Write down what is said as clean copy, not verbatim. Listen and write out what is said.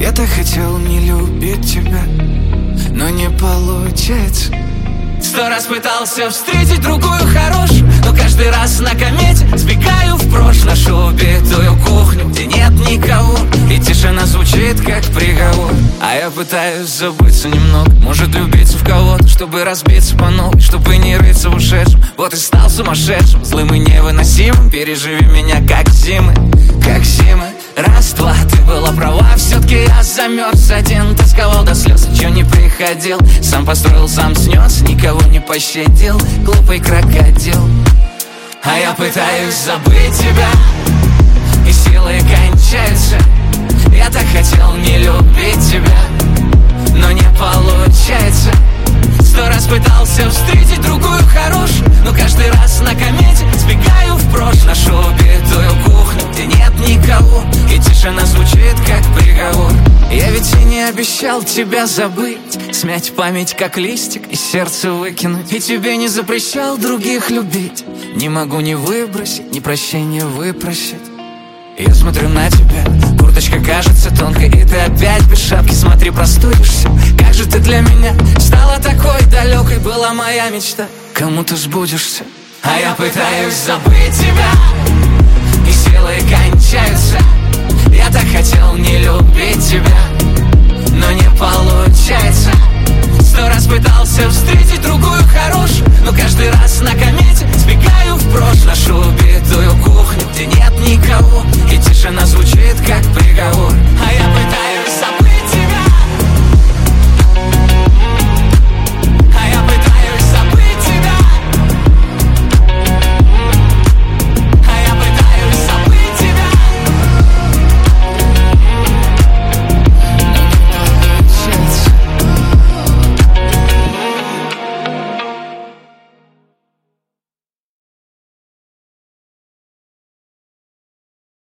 Я так хотел не любить тебя, но не получается. 100 раз пытался встретить другую хорошую, но каждый раз на комете сбегаю в прошлое. Нашу убитую кухню, где нет никого, и тишина звучит как приговор. А я пытаюсь забыться немного, может влюбиться в кого-то, чтобы разбиться по новой, чтобы не рыться в ушедшем. Вот и стал сумасшедшим, злым и невыносимым. Переживи меня как зимы, как зимы. Раз, два, ты была права, все-таки я замерз один, тосковал до слез, чё не приходил. Сам построил, сам снес, никого не пощадил, глупый крокодил. А я пытаюсь забыть тебя, и силы кончаются. Я так хотел не любить тебя, но не получается. 100 раз пытался встретить другую хорошую, но каждый раз на комете сбегаю в прошлое. Нашу убитую кухню, где нет никого, и тишина звучит как приговор. Я ведь и не обещал тебя забыть, смять память как листик и сердце выкинуть. И тебе не запрещал других любить, не могу ни выбросить, ни прощения выпросить. Я смотрю на тебя, курточка кажется тонкой, и ты опять без шапки, смотри, простудишься. Как же ты для меня стала такой далекой, была моя мечта, кому ты сбудешься. А я пытаюсь забыть тебя, и силы кончаются. Я так хотел